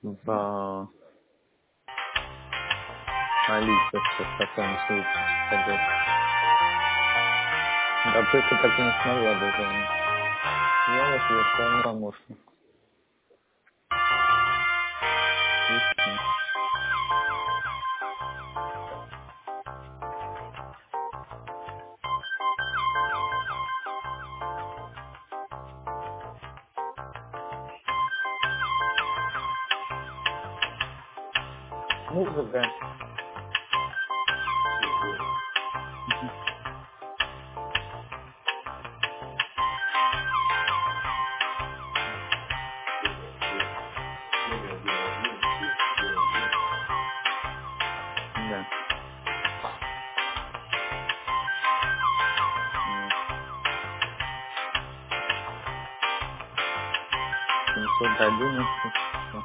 в Алисе, сейчас потом ссылку скажу. Да только так и не смогла дозвонить. Я вот виртуальный помощник. И всё. Музыка. Мгм. Да. Вот. 711. Всё.